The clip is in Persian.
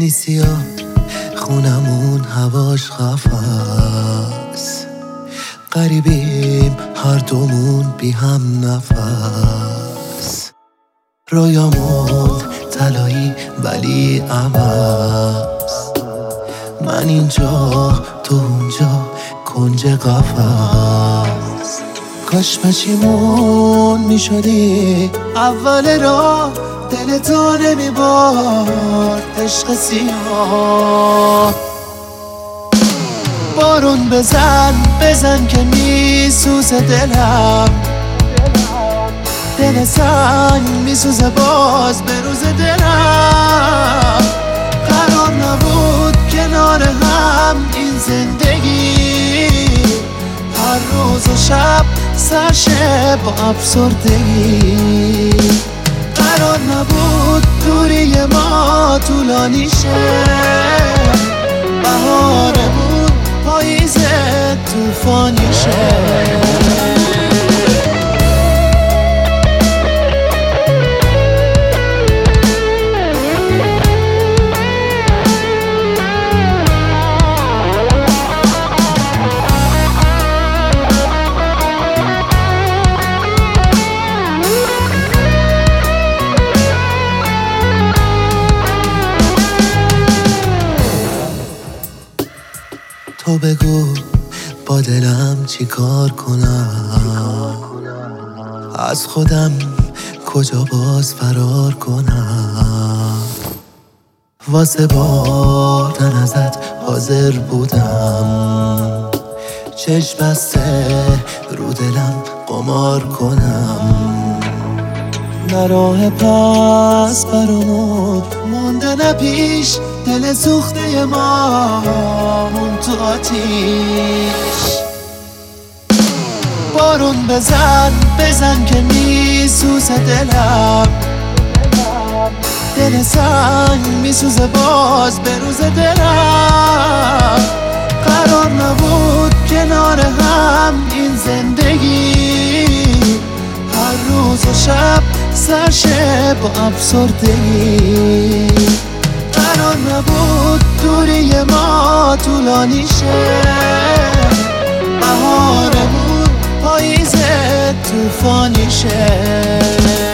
نیستی خونمون هواش خفاست، غریبیم هر دومون بی هم نفس. رویامون طلایی ولی عوض، من اینجا تو اونجا کنج قفس. کاش پشیمون میشدی اول راه، دل تو نمیبارد عشق سیاه. بارون بزن که میسوزه دلم، دل سنگ میسوزه باز به روز دلم. قرار نبود کنار هم این زندگی، هر روز و شب سرشه با افسردگی. قرار نبود دوری ما طولانی شه، بهارمون پاییز طوفانی شه. تو بگو با دلم چی کار کنم، از خودم کجا باز فرار کنم. واسه بردن ازت حاضر بودم، چشم بسته رو دلم قمار کنم. نه راه پس برامون مونده نه پیش، دل سوخته ما مون تو آتیش. بارون بزن که میسوزه دلم، دل سنگ میسوزه باز به روز دلم. قرار نبود کنار هم این زندگی، هر روز و شب سرشه با افسردگی. قرار نبود دوری ما طولانی شه، بهارمون پاییز طوفانی شه.